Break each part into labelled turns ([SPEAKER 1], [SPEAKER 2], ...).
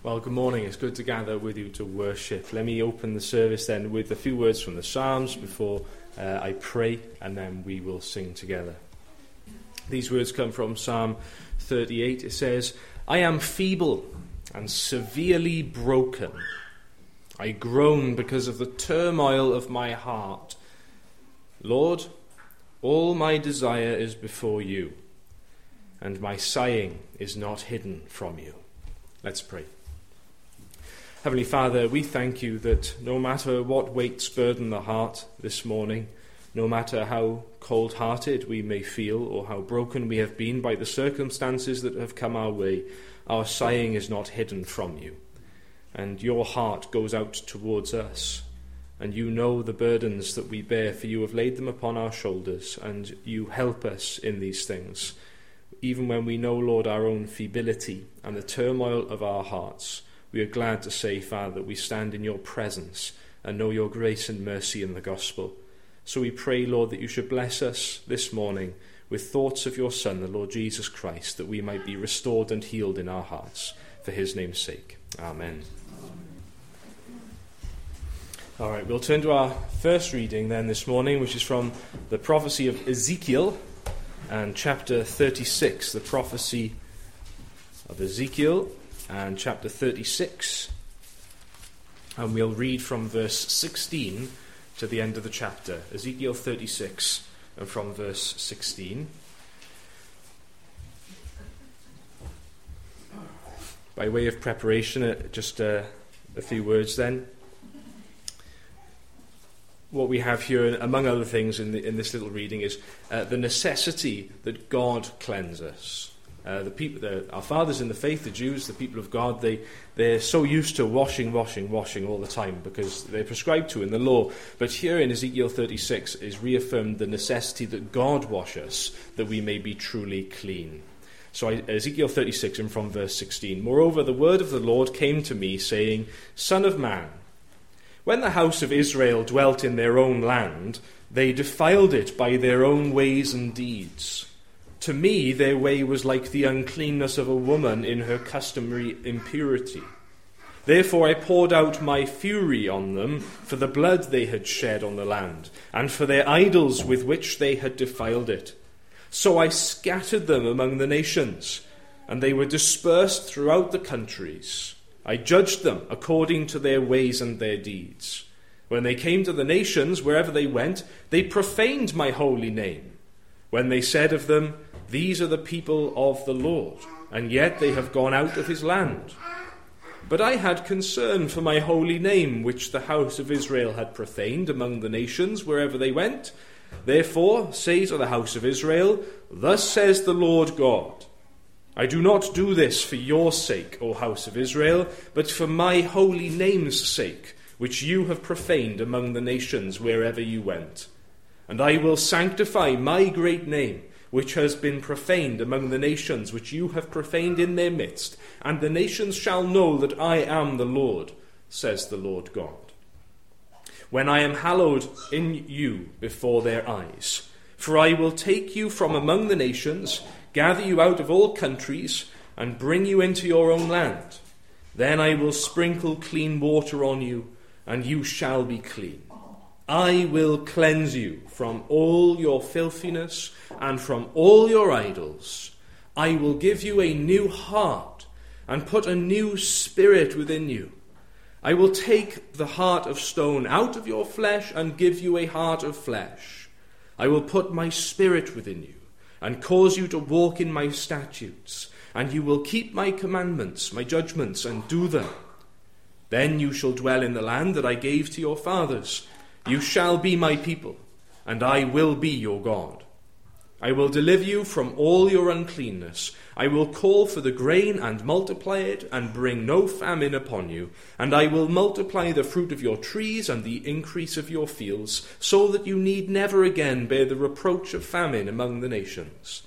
[SPEAKER 1] Well, good morning. It's good to gather with you to worship. Let me open the service then with a few words from the Psalms before I pray, and then we will sing together. These words come from Psalm 38. It says, "I am feeble and severely broken. I groan because of the turmoil of my heart. Lord, all my desire is before you, and my sighing is not hidden from you." Let's pray. Heavenly Father, we thank you that no matter what weights burden the heart this morning, no matter how cold-hearted we may feel or how broken we have been by the circumstances that have come our way, our sighing is not hidden from you. And your heart goes out towards us, and you know the burdens that we bear, for you have laid them upon our shoulders, and you help us in these things. Even when we know, Lord, our own feebility and the turmoil of our hearts, we are glad to say, Father, that we stand in your presence and know your grace and mercy in the gospel. So we pray, Lord, that you should bless us this morning with thoughts of your Son, the Lord Jesus Christ, that we might be restored and healed in our hearts. For his name's sake. Amen. All right, we'll turn to our first reading then this morning, which is from the prophecy of Ezekiel and chapter 36. The prophecy of Ezekiel and chapter 36, and we'll read from verse 16 to the end of the chapter. Ezekiel 36 and from verse 16. By way of preparation, just a few words then. What we have here, among other things in this little reading, is the necessity that God cleanse us. Our fathers in the faith, the Jews, the people of God, they're so used to washing all the time because they're prescribed to in the law. But here in Ezekiel 36 is reaffirmed the necessity that God wash us, that we may be truly clean. So Ezekiel 36 and from verse 16. "Moreover, the word of the Lord came to me, saying, Son of man, when the house of Israel dwelt in their own land, they defiled it by their own ways and deeds. To me, their way was like the uncleanness of a woman in her customary impurity. Therefore I poured out my fury on them for the blood they had shed on the land, and for their idols with which they had defiled it. So I scattered them among the nations, and they were dispersed throughout the countries. I judged them according to their ways and their deeds. When they came to the nations, wherever they went, they profaned my holy name. When they said of them, These are the people of the Lord, and yet they have gone out of his land. But I had concern for my holy name, which the house of Israel had profaned among the nations wherever they went. Therefore say to the house of Israel, Thus says the Lord God, I do not do this for your sake, O house of Israel, but for my holy name's sake, which you have profaned among the nations wherever you went. And I will sanctify my great name, which has been profaned among the nations, which you have profaned in their midst, and the nations shall know that I am the Lord, says the Lord God. When I am hallowed in you before their eyes, for I will take you from among the nations, gather you out of all countries, and bring you into your own land. Then I will sprinkle clean water on you, and you shall be clean. I will cleanse you from all your filthiness and from all your idols. I will give you a new heart and put a new spirit within you. I will take the heart of stone out of your flesh and give you a heart of flesh. I will put my spirit within you and cause you to walk in my statutes, and you will keep my commandments, my judgments, and do them. Then you shall dwell in the land that I gave to your fathers. You shall be my people, and I will be your God. I will deliver you from all your uncleanness. I will call for the grain and multiply it, and bring no famine upon you. And I will multiply the fruit of your trees and the increase of your fields, so that you need never again bear the reproach of famine among the nations.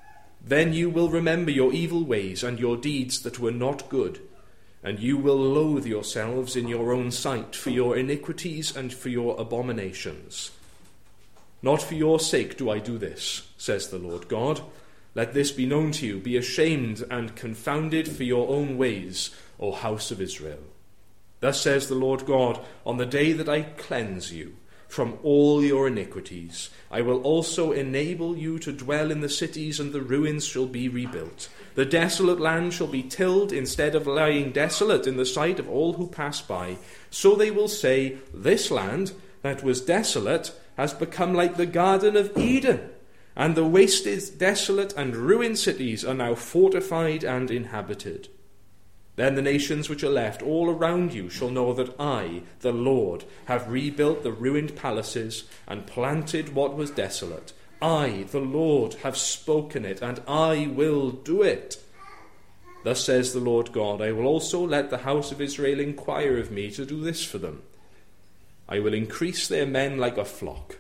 [SPEAKER 1] Then you will remember your evil ways and your deeds that were not good, and you will loathe yourselves in your own sight for your iniquities and for your abominations. Not for your sake do I do this, says the Lord God, Let this be known to you. Be ashamed and confounded for your own ways, O house of Israel. Thus says the Lord God, on the day that I cleanse you from all your iniquities, I will also enable you to dwell in the cities, and the ruins shall be rebuilt. The desolate land shall be tilled instead of lying desolate in the sight of all who pass by. So they will say, this land that was desolate has become like the Garden of Eden, and the wasted, desolate, and ruined cities are now fortified and inhabited. Then the nations which are left all around you shall know that I, the Lord, have rebuilt the ruined palaces and planted what was desolate. I, the Lord, have spoken it, and I will do it. Thus says the Lord God, I will also let the house of Israel inquire of me to do this for them. I will increase their men like a flock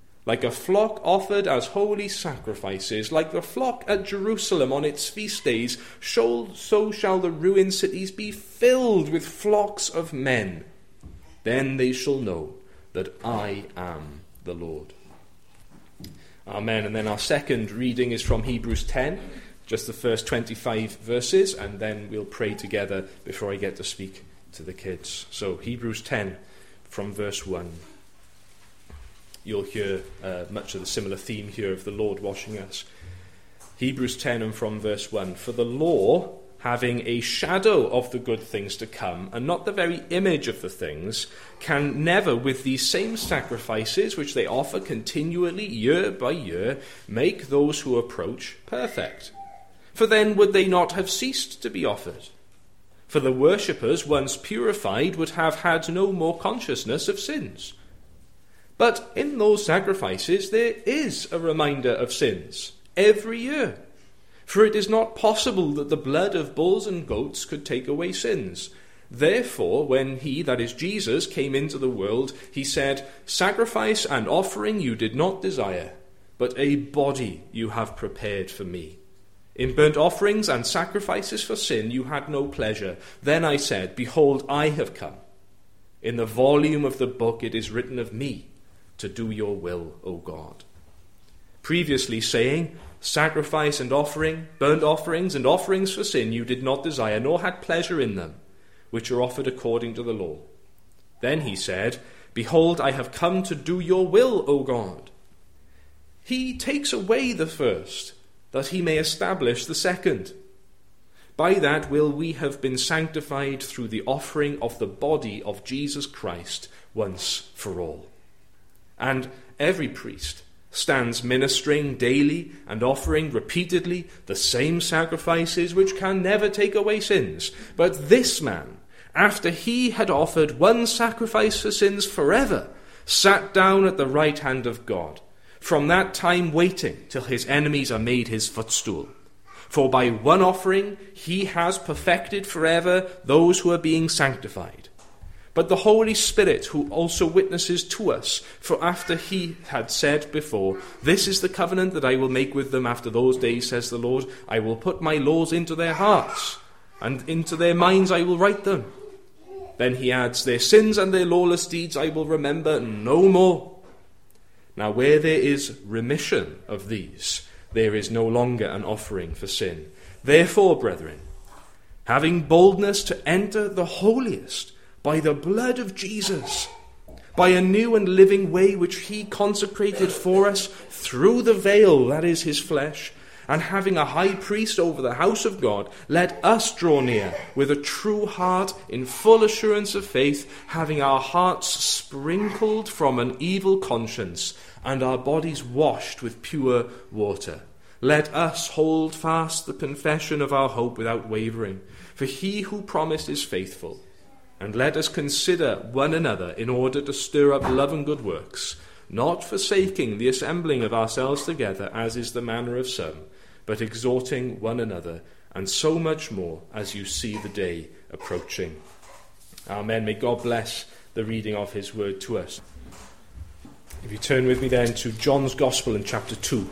[SPEAKER 1] offered as holy sacrifices, like the flock at Jerusalem on its feast days, so shall the ruined cities be filled with flocks of men. Then they shall know that I am the Lord. Amen. And then our second reading is from Hebrews 10, just the first 25 verses, and then we'll pray together before I get to speak to the kids. So Hebrews 10 from verse 1. You'll hear much of the similar theme here of the Lord washing us. Hebrews 10 and from verse 1. For the law, having a shadow of the good things to come, and not the very image of the things, can never, with these same sacrifices which they offer continually year by year, make those who approach perfect. For then would they not have ceased to be offered? For the worshippers, once purified, would have had no more consciousness of sins. But in those sacrifices there is a reminder of sins every year. For it is not possible that the blood of bulls and goats could take away sins. Therefore, when he, that is Jesus, came into the world, he said, sacrifice and offering you did not desire, but a body you have prepared for me. In burnt offerings and sacrifices for sin you had no pleasure. Then I said, behold, I have come. In the volume of the book it is written of me, to do your will, O God. Previously saying, sacrifice and offering, burnt offerings and offerings for sin you did not desire, nor had pleasure in them, which are offered according to the law. Then he said, behold, I have come to do your will, O God. He takes away the first, that he may establish the second. By that will we have been sanctified through the offering of the body of Jesus Christ once for all. And every priest stands ministering daily and offering repeatedly the same sacrifices which can never take away sins. But this man, after he had offered one sacrifice for sins forever, sat down at the right hand of God, from that time waiting till his enemies are made his footstool. For by one offering he has perfected forever those who are being sanctified. But the Holy Spirit, who also witnesses to us, for after he had said before, this is the covenant that I will make with them after those days, says the Lord, I will put my laws into their hearts, and into their minds I will write them. Then he adds, their sins and their lawless deeds I will remember no more. Now where there is remission of these, there is no longer an offering for sin. Therefore, brethren, having boldness to enter the holiest, by the blood of Jesus, by a new and living way which he consecrated for us through the veil, that is his flesh, and having a high priest over the house of God, let us draw near with a true heart in full assurance of faith, having our hearts sprinkled from an evil conscience and our bodies washed with pure water. Let us hold fast the confession of our hope without wavering, for he who promised is faithful. And let us consider one another in order to stir up love and good works, not forsaking the assembling of ourselves together, as is the manner of some, but exhorting one another, and so much more as you see the day approaching. Amen. May God bless the reading of his word to us. If you turn with me then to John's Gospel in chapter 2.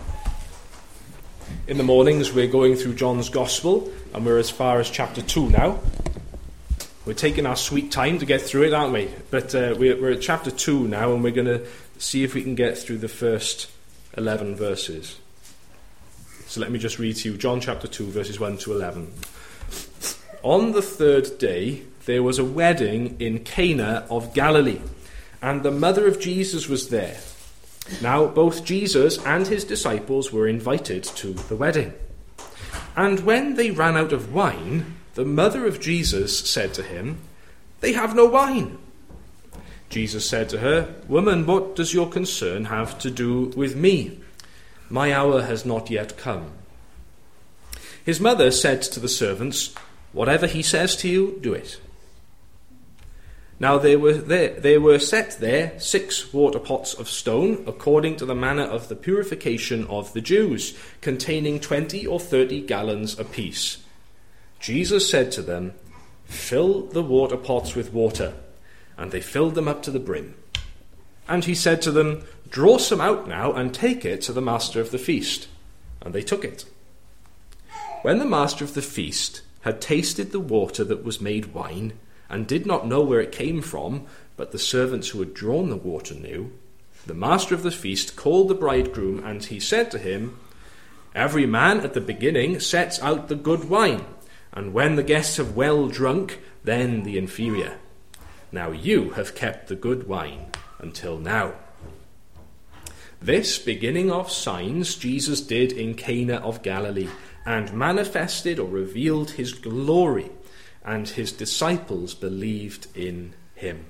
[SPEAKER 1] In the mornings we're going through John's Gospel, and we're as far as chapter 2 now. We're taking our sweet time to get through it, aren't we? But we're at chapter 2 now, and we're going to see if we can get through the first 11 verses. So let me just read to you John chapter 2, verses 1 to 11. On the third day, there was a wedding in Cana of Galilee, and the mother of Jesus was there. Now, both Jesus and his disciples were invited to the wedding. And when they ran out of wine, the mother of Jesus said to him, "They have no wine." Jesus said to her, "Woman, what does your concern have to do with me? My hour has not yet come." His mother said to the servants, "Whatever he says to you, do it." Now there were set there 6 water pots of stone, according to the manner of the purification of the Jews, containing 20 or 30 gallons apiece. Jesus said to them, "Fill the water pots with water." And they filled them up to the brim. And he said to them, "Draw some out now and take it to the master of the feast." And they took it. When the master of the feast had tasted the water that was made wine, and did not know where it came from, but the servants who had drawn the water knew, the master of the feast called the bridegroom, and he said to him, "Every man at the beginning sets out the good wine, and when the guests have well drunk, then the inferior. Now you have kept the good wine until now." This beginning of signs Jesus did in Cana of Galilee, and manifested or revealed his glory, and his disciples believed in him.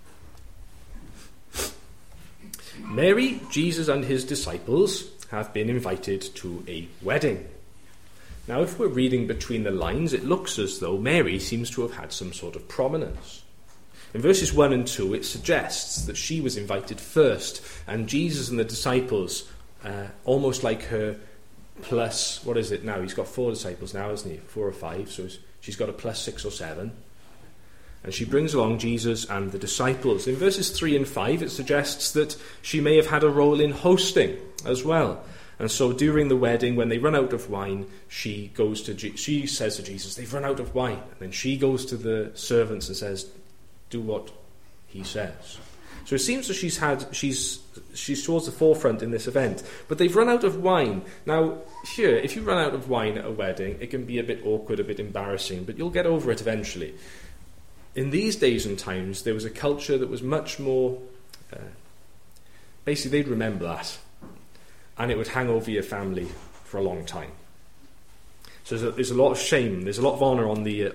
[SPEAKER 1] Mary, Jesus, and his disciples have been invited to a wedding. Now, if we're reading between the lines, it looks as though Mary seems to have had some sort of prominence. In verses 1 and 2, it suggests that she was invited first, and Jesus and the disciples, almost like her plus, what is it now? He's got 4 disciples now, hasn't he? 4 or 5, so she's got a plus 6 or 7. And she brings along Jesus and the disciples. In verses 3 and 5, it suggests that she may have had a role in hosting as well. And so during the wedding, when they run out of wine, she says to Jesus, "They've run out of wine." And then she goes to the servants and says, "Do what he says." So it seems that she's towards the forefront in this event. But they've run out of wine. Now, here, if you run out of wine at a wedding, it can be a bit awkward, a bit embarrassing, but you'll get over it eventually. In these days and times, there was a culture that was much more... basically, they'd remember that. And it would hang over your family for a long time. So there's a lot of shame. There's a lot of honour on the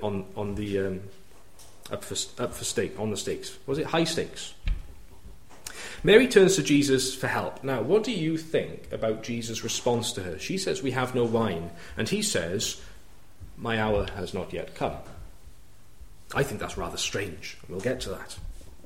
[SPEAKER 1] stakes. Was it high stakes? Mary turns to Jesus for help. Now, what do you think about Jesus' response to her? She says, "We have no wine." And he says, "My hour has not yet come." I think that's rather strange. We'll get to that.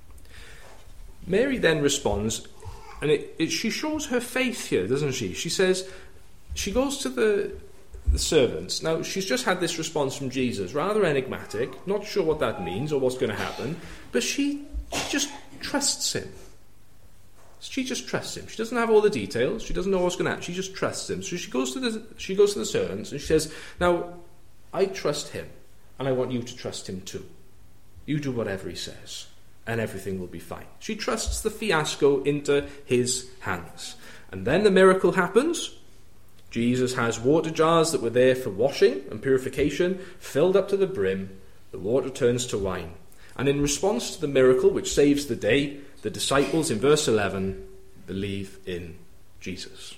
[SPEAKER 1] Mary then responds, and she shows her faith here, doesn't she? She says, she goes to the servants. Now, she's just had this response from Jesus, rather enigmatic, not sure what that means or what's going to happen, but she just trusts him. She just trusts him. She doesn't have all the details. She doesn't know what's going to happen. She just trusts him. So she goes to the servants and she says, "Now, I trust him, and I want you to trust him too. You do whatever he says, and everything will be fine." She trusts the fiasco into his hands. And then the miracle happens. Jesus has water jars that were there for washing and purification filled up to the brim. The water turns to wine. And in response to the miracle which saves the day, the disciples in verse 11 believe in Jesus.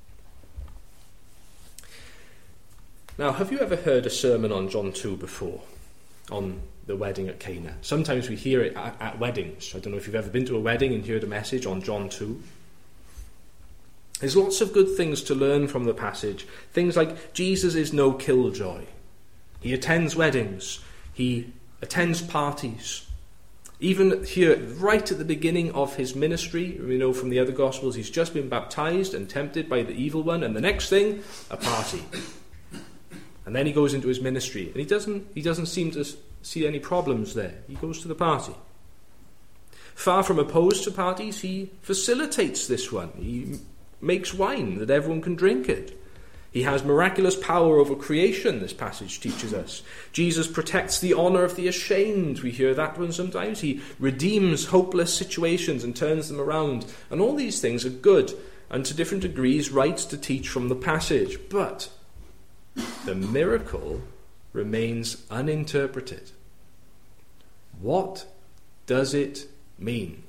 [SPEAKER 1] Now, have you ever heard a sermon on John 2 before? On the wedding at Cana? Sometimes we hear it at weddings. I don't know if you've ever been to a wedding and heard a message on John 2. There's lots of good things to learn from the passage. Things like Jesus is no killjoy. He attends weddings. He attends parties. Even here, right at the beginning of his ministry, we know from the other Gospels, he's just been baptized and tempted by the evil one, and the next thing, a party. And then he goes into his ministry, and he doesn't seem to see any problems there. He goes to the party. Far from opposed to parties, he facilitates this one. He makes wine that everyone can drink it. He has miraculous power over creation, this passage teaches us. Jesus protects the honour of the ashamed. We hear that one sometimes. He redeems hopeless situations and turns them around. And all these things are good and to different degrees writes to teach from the passage. But the miracle remains uninterpreted. What does it mean?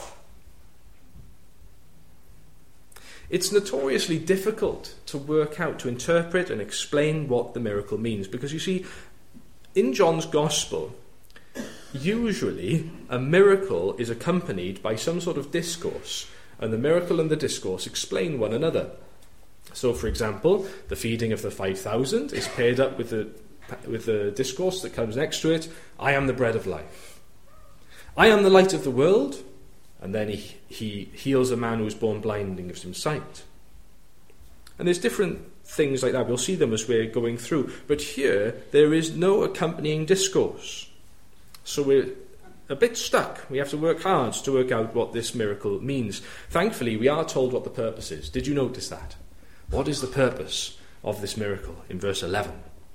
[SPEAKER 1] It's notoriously difficult to work out, to interpret and explain what the miracle means, because you see, in John's Gospel, usually a miracle is accompanied by some sort of discourse, and the miracle and the discourse explain one another. So, for example, the feeding of the 5,000 is paired up with the discourse that comes next to it. I am the bread of life. I am the light of the world. And then he heals a man who was born blind and gives him sight. And there's different things like that. We'll see them as we're going through. But here, there is no accompanying discourse. So we're a bit stuck. We have to work hard to work out what this miracle means. Thankfully, we are told what the purpose is. Did you notice that? What is the purpose of this miracle? In verse 11.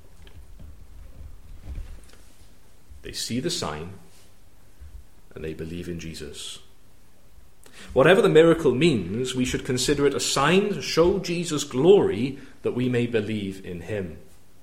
[SPEAKER 1] They see the sign and they believe in Jesus. Whatever the miracle means, we should consider it a sign to show Jesus' glory that we may believe in him.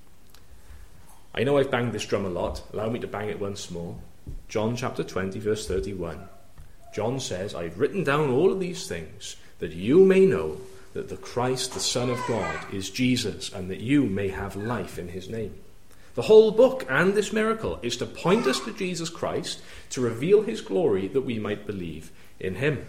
[SPEAKER 1] I know I've banged this drum a lot. Allow me to bang it once more. John chapter 20, verse 31. John says, I've written down all of these things that you may know that the Christ, the Son of God, is Jesus, and that you may have life in his name. The whole book and this miracle is to point us to Jesus Christ, to reveal his glory that we might believe in him.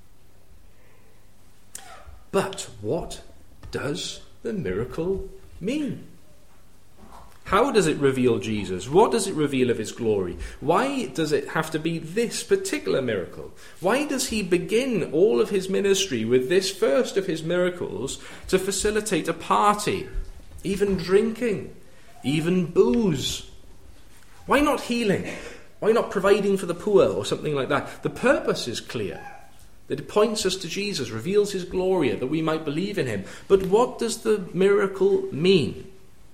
[SPEAKER 1] But what does the miracle mean? How does it reveal Jesus? What does it reveal of his glory? Why does it have to be this particular miracle? Why does he begin all of his ministry with this first of his miracles to facilitate a party, even drinking, even booze? Why not healing? Why not providing for the poor or something like that? The purpose is clear. That it points us to Jesus, reveals his glory, that we might believe in him. But what does the miracle mean?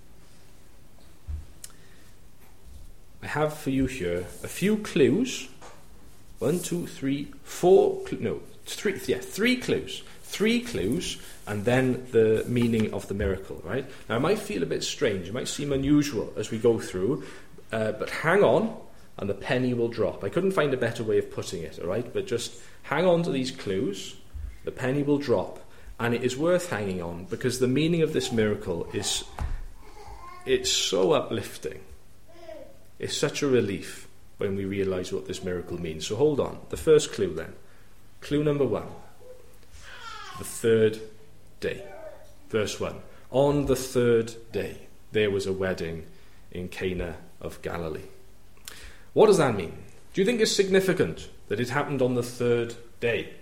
[SPEAKER 1] I have for you here a few clues. 1, 2, 3, 4, three clues. 3 clues, and then the meaning of the miracle, right? Now, it might feel a bit strange. It might seem unusual as we go through, but hang on, and the penny will drop. I couldn't find a better way of putting it, all right? But just hang on to these clues, the penny will drop, and it is worth hanging on, because the meaning of this miracle it's so uplifting. It's such a relief when we realise what this miracle means. So hold on. The first clue then. Clue number 1. The third day. Verse 1. On the third day, there was a wedding in Cana of Galilee. What does that mean? Do you think it's significant that it happened on the third day?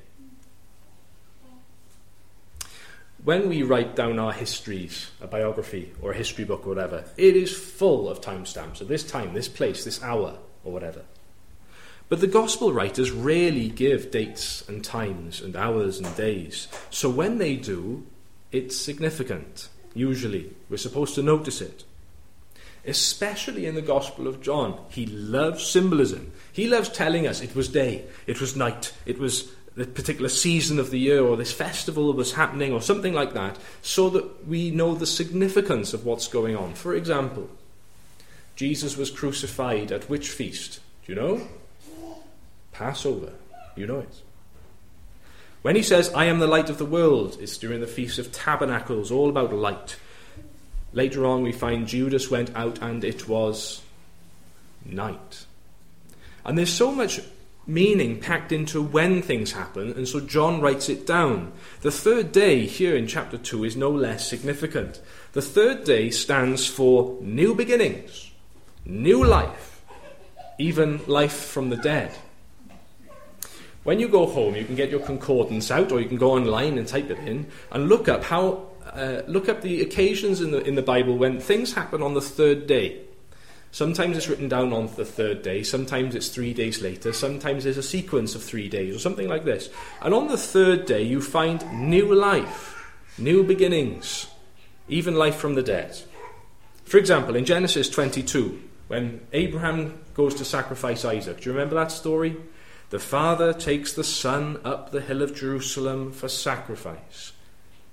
[SPEAKER 1] When we write down our histories, a biography or a history book or whatever, it is full of timestamps of this time, this place, this hour, or whatever. But the gospel writers rarely give dates and times and hours and days. So when they do, it's significant. Usually, we're supposed to notice it. Especially in the Gospel of John. He loves symbolism. He loves telling us it was day, it was night, it was the particular season of the year, or this festival was happening, or something like that, so that we know the significance of what's going on. For example, Jesus was crucified at which feast? Do you know? Passover. You know it. When he says, I am the light of the world, it's during the Feast of Tabernacles, all about light. Later on we find Judas went out and it was night. And there's so much meaning packed into when things happen, and so John writes it down. The third day here in chapter 2 is no less significant. The third day stands for new beginnings, new life, even life from the dead. When you go home, you can get your concordance out, or you can go online and type it in and look up the occasions in the Bible when things happen on the third day. Sometimes it's written down on the third day, sometimes it's 3 days later, sometimes there's a sequence of 3 days or something like this. And on the third day you find new life, new beginnings, even life from the dead. For example, in Genesis 22, when Abraham goes to sacrifice Isaac, do you remember that story? The father takes the son up the hill of Jerusalem for sacrifice.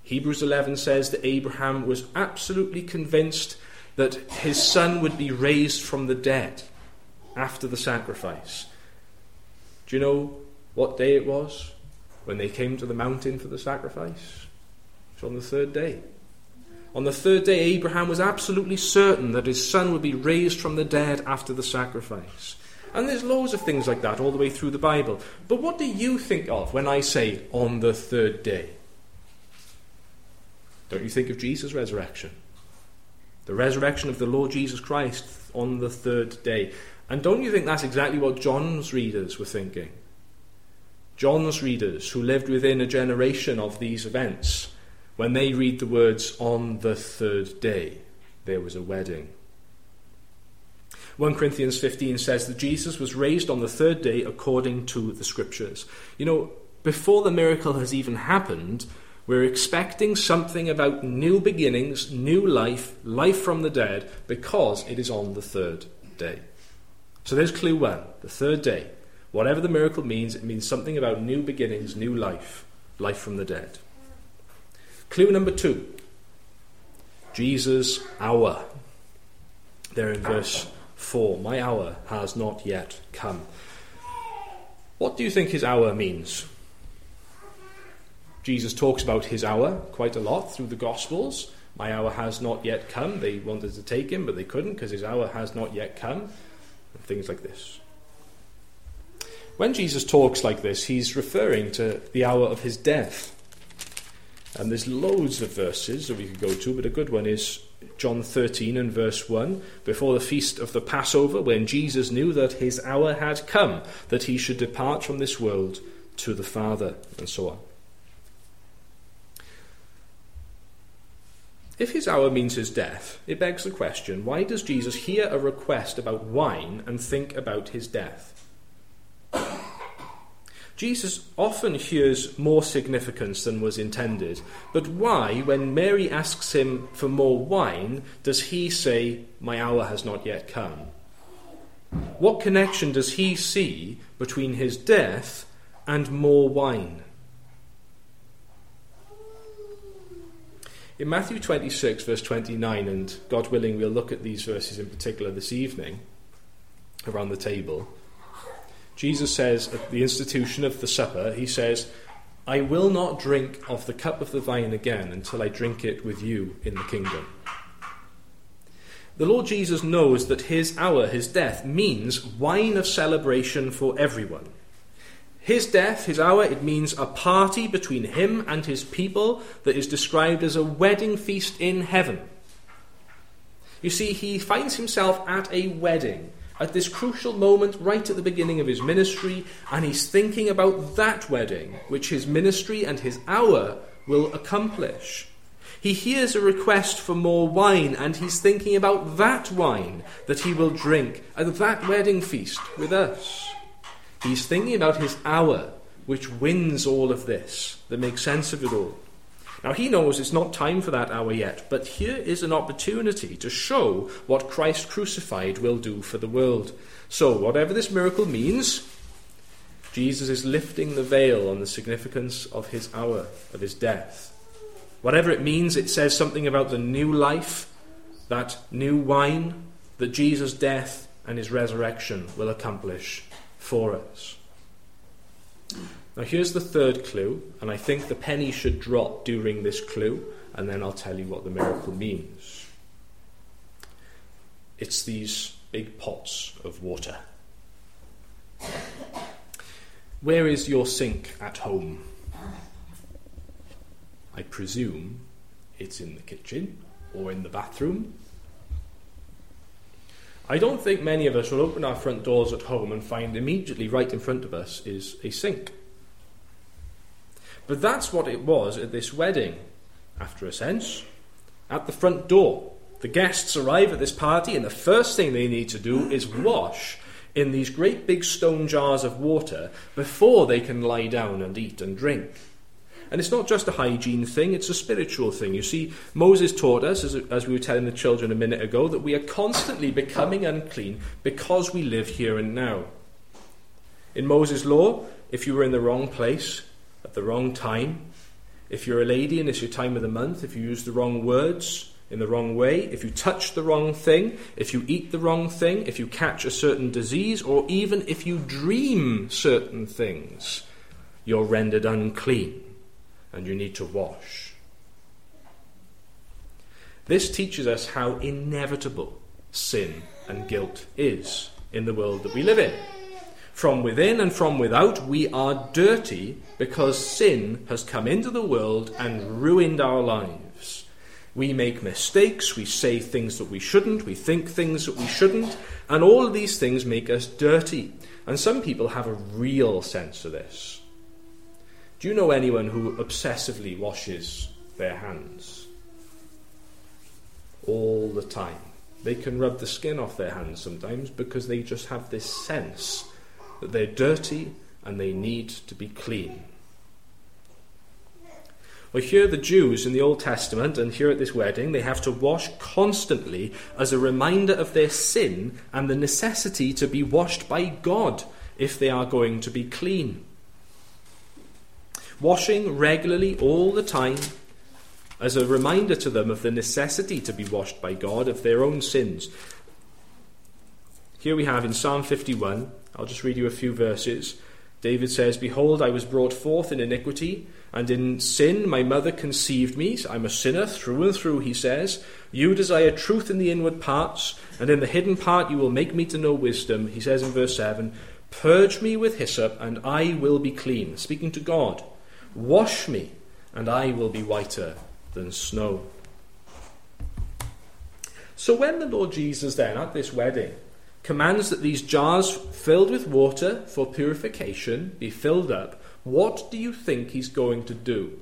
[SPEAKER 1] Hebrews 11 says that Abraham was absolutely convinced that his son would be raised from the dead after the sacrifice. Do you know what day it was when they came to the mountain for the sacrifice? It was on the third day. On the third day, Abraham was absolutely certain that his son would be raised from the dead after the sacrifice. And there's loads of things like that all the way through the Bible. But what do you think of when I say on the third day? Don't you think of Jesus' resurrection? The resurrection of the Lord Jesus Christ on the third day. And don't you think that's exactly what John's readers were thinking? John's readers, who lived within a generation of these events, when they read the words, on the third day, there was a wedding. 1 Corinthians 15 says that Jesus was raised on the third day according to the Scriptures. You know, before the miracle has even happened, we're expecting something about new beginnings, new life, life from the dead, because it is on the third day. So there's clue one, the third day. Whatever the miracle means, it means something about new beginnings, new life, life from the dead. Clue number 2, Jesus' hour. There in verse 4, my hour has not yet come. What do you think his hour means? Jesus talks about his hour quite a lot through the Gospels. My hour has not yet come. They wanted to take him, but they couldn't because his hour has not yet come. And things like this. When Jesus talks like this, he's referring to the hour of his death. And there's loads of verses that we could go to, but a good one is John 13 and verse 1. Before the feast of the Passover, when Jesus knew that his hour had come, that he should depart from this world to the Father, and so on. If his hour means his death, it begs the question, why does Jesus hear a request about wine and think about his death? Jesus often hears more significance than was intended, but why, when Mary asks him for more wine, does he say, my hour has not yet come? What connection does he see between his death and more wine? In Matthew 26, verse 29, and God willing, we'll look at these verses in particular this evening around the table, Jesus says at the institution of the supper, he says, I will not drink of the cup of the vine again until I drink it with you in the kingdom. The Lord Jesus knows that his hour, his death, means wine of celebration for everyone. His death, his hour, it means a party between him and his people that is described as a wedding feast in heaven. You see, he finds himself at a wedding, at this crucial moment right at the beginning of his ministry, and he's thinking about that wedding, which his ministry and his hour will accomplish. He hears a request for more wine, and he's thinking about that wine that he will drink at that wedding feast with us. He's thinking about his hour, which wins all of this, that makes sense of it all. Now, he knows it's not time for that hour yet, but here is an opportunity to show what Christ crucified will do for the world. So, whatever this miracle means, Jesus is lifting the veil on the significance of his hour, of his death. Whatever it means, it says something about the new life, that new wine that Jesus' death and his resurrection will accomplish for us. Now here's the third clue, and I think the penny should drop during this clue, and then I'll tell you what the miracle means. It's these big pots of water. Where is your sink at home? I presume it's in the kitchen or in the bathroom. I don't think many of us will open our front doors at home and find immediately right in front of us is a sink. But that's what it was at this wedding, after a sense. At the front door, the guests arrive at this party, and the first thing they need to do is wash in these great big stone jars of water before they can lie down and eat and drink. And it's not just a hygiene thing, it's a spiritual thing. You see, Moses taught us, as we were telling the children a minute ago, that we are constantly becoming unclean because we live here and now. In Moses' law, if you were in the wrong place at the wrong time, If you're a lady and it's your time of the month, if you use the wrong words in the wrong way, if you touch the wrong thing, if you eat the wrong thing, if you catch a certain disease, or even if you dream certain things, you're rendered unclean and you need to wash. This teaches us how inevitable sin and guilt is in the world that we live in. From within and from without, we are dirty because sin has come into the world and ruined our lives. We make mistakes, we say things that we shouldn't, we think things that we shouldn't, and all of these things make us dirty. And some people have a real sense of this. Do you know anyone who obsessively washes their hands? All the time. They can rub the skin off their hands sometimes because they just have this sense that they're dirty and they need to be clean. Well, here the Jews in the Old Testament and here at this wedding, they have to wash constantly as a reminder of their sin and the necessity to be washed by God if they are going to be clean. Washing regularly all the time as a reminder to them of the necessity to be washed by God of their own sins. Here we have in Psalm 51, I'll just read you a few verses. David says, "Behold, I was brought forth in iniquity, and in sin my mother conceived me." I'm a sinner through and through, he says. "You desire truth in the inward parts, and in the hidden part you will make me to know wisdom." He says in verse 7, "Purge me with hyssop, and I will be clean." Speaking to God. "Wash me, and I will be whiter than snow." So when the Lord Jesus then, at this wedding, commands that these jars filled with water for purification be filled up, what do you think he's going to do?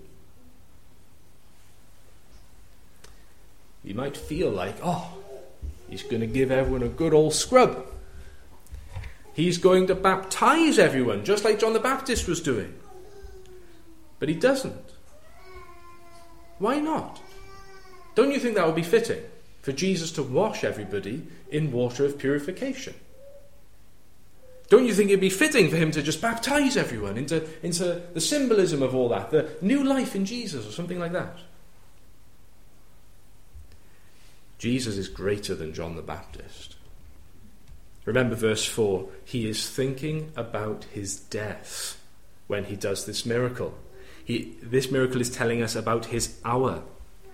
[SPEAKER 1] You might feel like, he's going to give everyone a good old scrub. He's going to baptize everyone, just like John the Baptist was doing. But he doesn't. Why not? Don't you think that would be fitting for Jesus to wash everybody in water of purification? Don't you think it'd be fitting for him to just baptize everyone into the symbolism of all that, the new life in Jesus or something like that? Jesus is greater than John the Baptist. Remember verse 4, he is thinking about his death when he does this miracle. This miracle is telling us about his hour.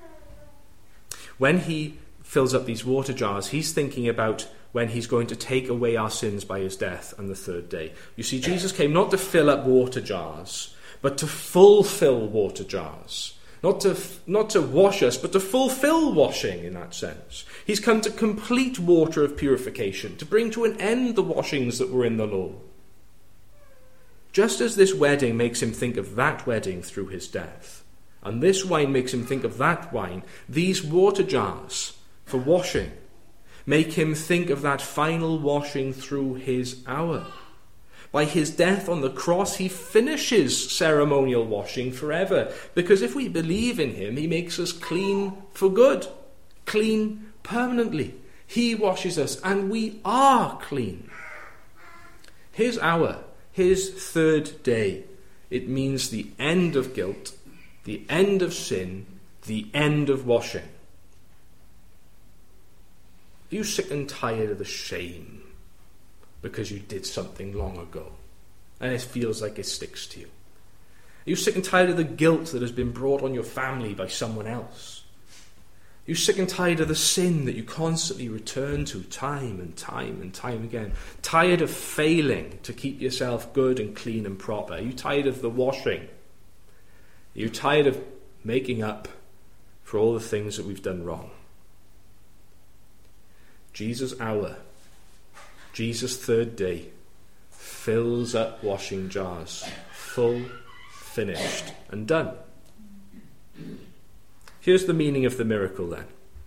[SPEAKER 1] When he fills up these water jars, he's thinking about when he's going to take away our sins by his death on the third day. You see, Jesus came not to fill up water jars, but to fulfill water jars. Not to wash us, but to fulfill washing in that sense. He's come to complete water of purification, to bring to an end the washings that were in the law. Just as this wedding makes him think of that wedding through his death, and this wine makes him think of that wine, these water jars for washing make him think of that final washing through his hour. By his death on the cross, he finishes ceremonial washing forever, because if we believe in him, he makes us clean for good, clean permanently. He washes us, and we are clean. His hour, his third day, it means the end of guilt, the end of sin, the end of washing. Are you sick and tired of the shame because you did something long ago and it feels like it sticks to you? Are you sick and tired of the guilt that has been brought on your family by someone else? Are you sick and tired of the sin that you constantly return to time and time and time again? Tired of failing to keep yourself good and clean and proper? Are you tired of the washing? Are you tired of making up for all the things that we've done wrong? Jesus' hour, Jesus' third day, fills up washing jars, full, finished, and done. Here's the meaning of the miracle then.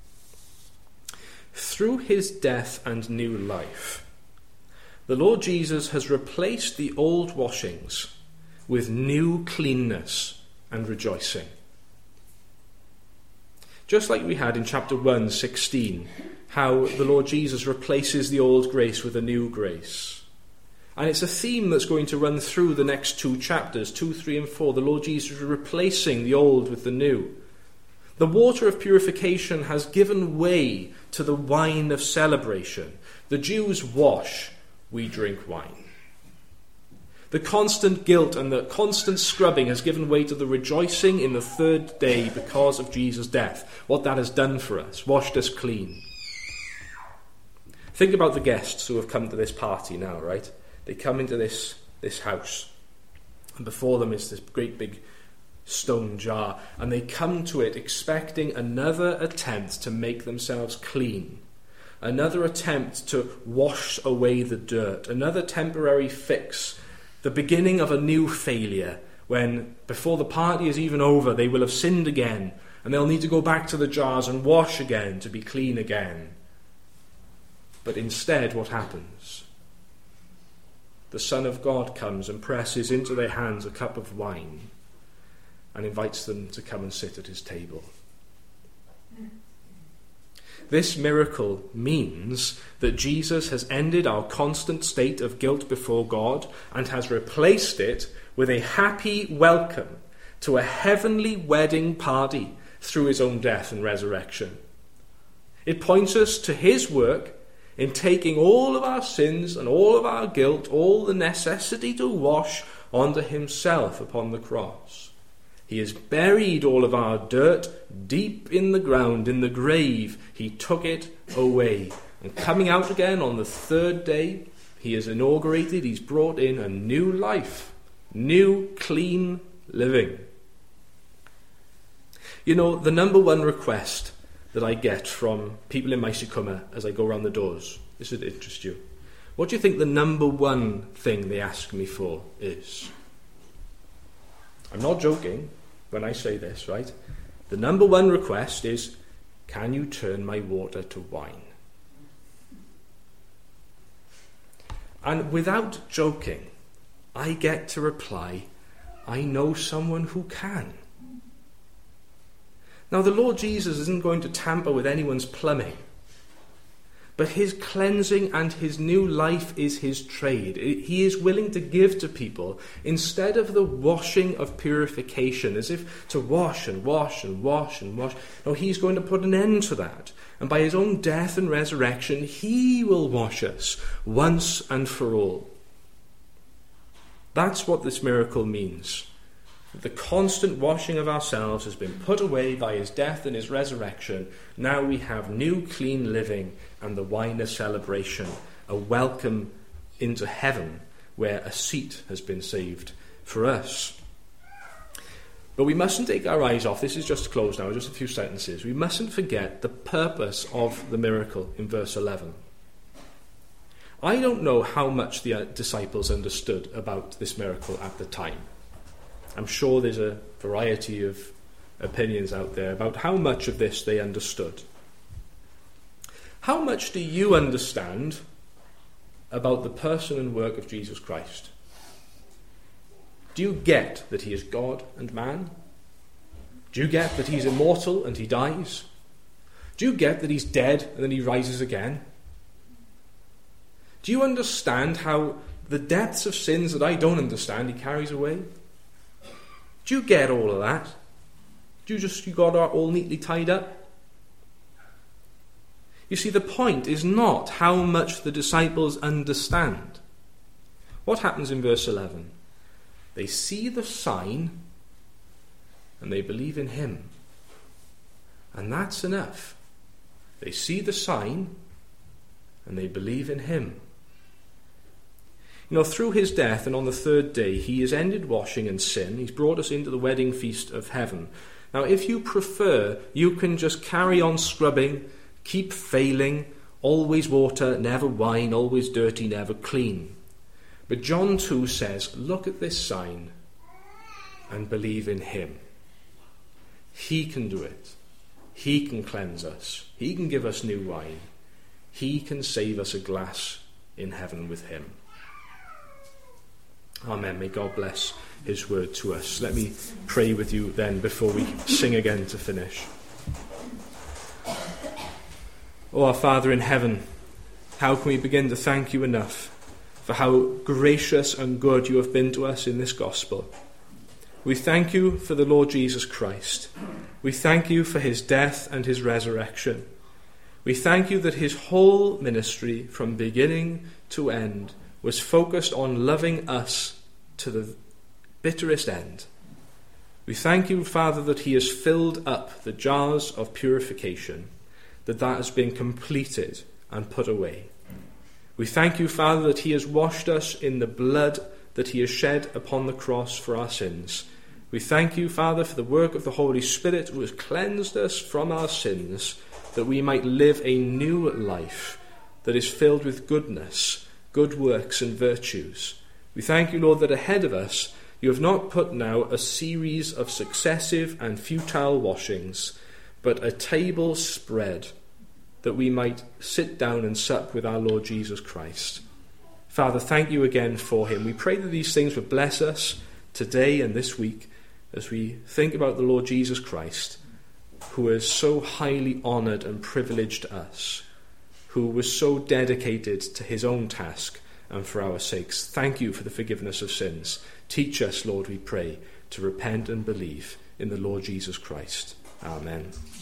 [SPEAKER 1] Through his death and new life, the Lord Jesus has replaced the old washings with new cleanness and rejoicing. Just like we had in chapter 1:16, how the Lord Jesus replaces the old grace with a new grace. And it's a theme that's going to run through the next two chapters, 2, 3, and 4. The Lord Jesus is replacing the old with the new. The water of purification has given way to the wine of celebration. The Jews wash, we drink wine. The constant guilt and the constant scrubbing has given way to the rejoicing in the third day because of Jesus' death. What that has done for us, washed us clean. Think about the guests who have come to this party now, right? They come into this house, and before them is this great big stone jar, and they come to it expecting another attempt to make themselves clean, another attempt to wash away the dirt, another temporary fix, the beginning of a new failure, when before the party is even over they will have sinned again, and they'll need to go back to the jars and wash again to be clean again. But instead, what happens? The Son of God comes and presses into their hands a cup of wine and invites them to come and sit at his table. This miracle means that Jesus has ended our constant state of guilt before God and has replaced it with a happy welcome to a heavenly wedding party through his own death and resurrection. It points us to his work in taking all of our sins and all of our guilt, all the necessity to wash, onto himself upon the cross. He has buried all of our dirt deep in the ground, in the grave. He took it away. And coming out again on the third day, he has inaugurated, he's brought in a new life, new, clean living. You know, the number one request that I get from people in Maesicuma as I go around the doors, this would interest you. What do you think the number one thing they ask me for is? I'm not joking when I say this, right? The number one request is, can you turn my water to wine? And without joking, I get to reply, I know someone who can. Now, the Lord Jesus isn't going to tamper with anyone's plumbing, but his cleansing and his new life is his trade. He is willing to give to people, instead of the washing of purification, as if to wash and wash and wash and wash. No, he's going to put an end to that. And by his own death and resurrection, he will wash us once and for all. That's what this miracle means. The constant washing of ourselves has been put away by his death and his resurrection. Now we have new clean living and the wine of celebration, a welcome into heaven where a seat has been saved for us. But we mustn't take our eyes off, this is just closed now, just a few sentences. We mustn't forget the purpose of the miracle in verse 11. I don't know how much the disciples understood about this miracle at the time. I'm sure there's a variety of opinions out there about how much of this they understood. How much do you understand about the person and work of Jesus Christ? Do you get that he is God and man? Do you get that he's immortal and he dies? Do you get that he's dead and then he rises again? Do you understand how the depths of sins that I don't understand he carries away? Do you get all of that? You got it all neatly tied up? You see, the point is not how much the disciples understand. What happens in verse 11? They see the sign and they believe in him. And that's enough. They see the sign and they believe in him. You know, through his death and on the third day, he has ended washing and sin. He's brought us into the wedding feast of heaven. Now, if you prefer, you can just carry on scrubbing, keep failing, always water, never wine, always dirty, never clean. But John 2 says, look at this sign and believe in him. He can do it. He can cleanse us. He can give us new wine. He can save us a glass in heaven with him. Amen. May God bless his word to us. Let me pray with you then before we sing again to finish. Oh, our Father in heaven, how can we begin to thank you enough for for how gracious and good you have been to us in this gospel. We thank you for the Lord Jesus Christ. We thank you for his death and his resurrection. We thank you that his whole ministry, from beginning to end, was focused on loving us to the bitterest end. We thank you, Father, that he has filled up the jars of purification, that has been completed and put away. We thank you, Father, that he has washed us in the blood that he has shed upon the cross for our sins. We thank you, Father, for the work of the Holy Spirit who has cleansed us from our sins, that we might live a new life that is filled with goodness, good works and virtues. We thank you, Lord, that ahead of us you have not put now a series of successive and futile washings, but a table spread, that we might sit down and sup with our Lord Jesus Christ. Father, thank you again for him. We pray that these things would bless us today and this week as we think about the Lord Jesus Christ, who is so highly honoured and privileged us, who was so dedicated to his own task and for our sakes. Thank you for the forgiveness of sins. Teach us, Lord, we pray, to repent and believe in the Lord Jesus Christ. Amen.